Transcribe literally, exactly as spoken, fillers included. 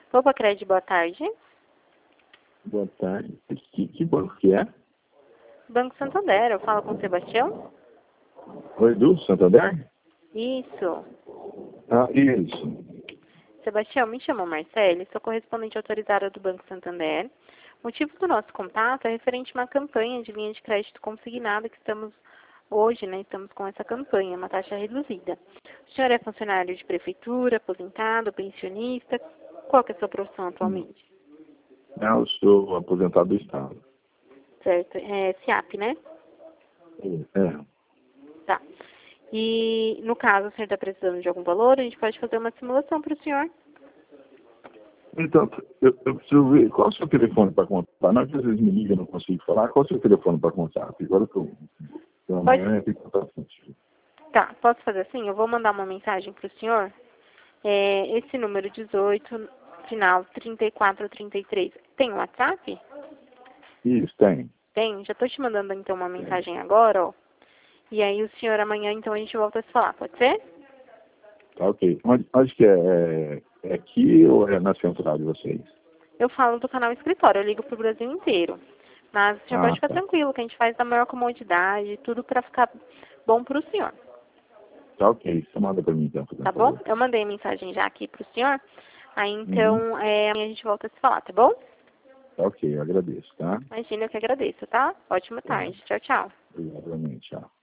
Opa, Crédito, boa tarde. Boa tarde. Que, que banco que é? Banco Santander, eu falo com o Sebastião? Oi, do Santander? Isso. Ah, isso. Sebastião, me chamo Marcele, sou correspondente autorizada do Banco Santander. O motivo do nosso contato é referente a uma campanha de linha de crédito consignada que estamos hoje, né? Estamos com essa campanha, uma taxa reduzida. O senhor é funcionário de prefeitura, aposentado, pensionista? Qual que é a sua profissão atualmente? Eu sou aposentado do Estado. Certo, é S I A P, né? É. Tá. E, no caso, o senhor está precisando de algum valor, a gente pode fazer uma simulação para o senhor. Então, eu, eu preciso ver. Qual é o seu telefone para contar? Não, às vezes me ligam e não consigo falar. Qual é o seu telefone para contar? Agora que eu eu Pode. amanhã eu tenho que contar contigo. Tá, posso fazer assim? Eu vou mandar uma mensagem para o senhor. É, esse número dezoito, final trinta e quatro trinta e três. Tem um WhatsApp? Isso, tem. Tem? Já estou te mandando então uma mensagem agora, ó. E aí o senhor amanhã, então, a gente volta a se falar, pode ser? Tá, ok. Onde, onde que é? é? É aqui ou é na central de vocês? Eu falo do canal escritório, eu ligo pro Brasil inteiro. Mas o senhor Ah, pode ficar tá. tranquilo, que a gente faz da maior comodidade, tudo para ficar bom pro senhor. Tá, ok. Você manda para mim, então, por Tá bom? favor. Eu mandei a mensagem já aqui pro senhor. Aí Uhum. então, é, amanhã a gente volta a se falar, tá bom? Tá, ok. Eu agradeço, tá? Imagina, eu que agradeço, tá? Ótima Tá. tarde. Tchau, tchau. Obrigado, realmente. Tchau.